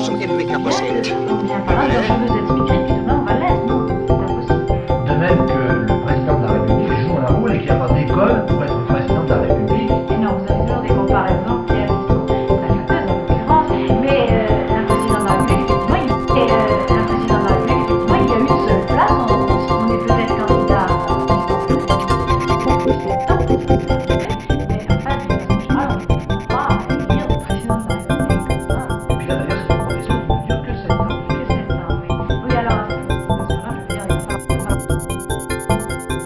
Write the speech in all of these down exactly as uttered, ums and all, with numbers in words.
som ännu inte har sett. On vient par là, je veux être écrite que demain on va l'être, non? C'est pas possible. De même que le président de la République joue un rôle et qu'il n'y a pas d'école pour être président de la République. Et non, vous avez toujours des comparaisons qui sont très juteuses en l'occurrence, mais euh, un président de la République, effectivement, il, et, euh, un président de la République, effectivement, il y a une seule place, on, on est peut-être candidat à mais en fait, d'une façon générale, on ne peut pas élire le président de la République comme ça. Et puis là, d'ailleurs, c'est une profession qui ne dure que sept ans. Que sept ans, oui. Oui, alors, à cette situation-là, je veux dire, il va falloir...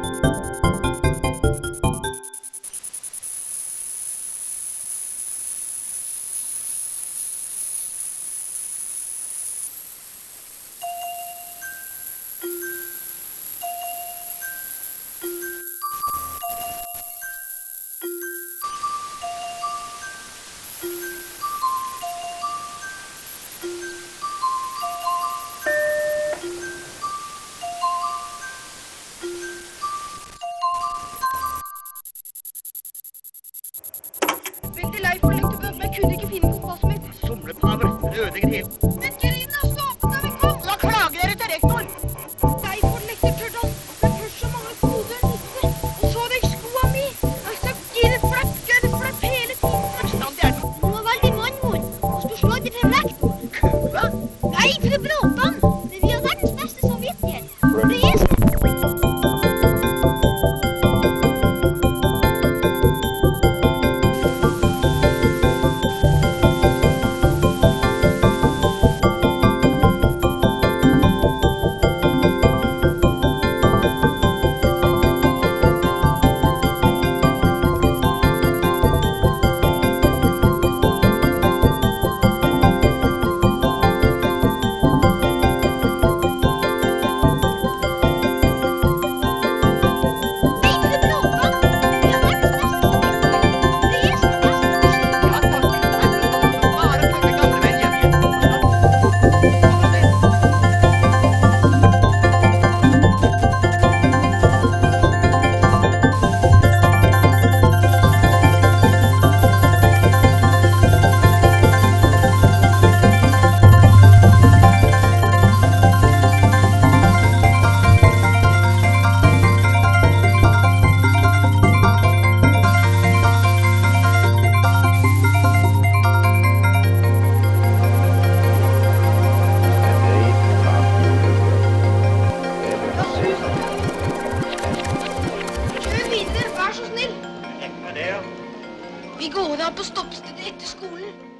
Veldig lei for lekte bøker, men jeg kunne ikke finne kompasset mitt. Somlepraver, det ødelegger helt. Men Gerina, stå opp da vi kom! Da klager dere til rektor. Lei for lekte Tørdal. Men først så mange koder nisse. Og så hadde jeg skoa mi. Jeg sa girflapp, girflapp hele tiden. Bestandig er den Hun var veldig mannmor. Og skulle slå til frem lektor. kula. Nei, for bråtan. Men vi har verdens beste samvittighet. Det er sånn. Kjør videre, vær så snill. Rekk med det, ja. Vi går av på stoppstedet etter skolen.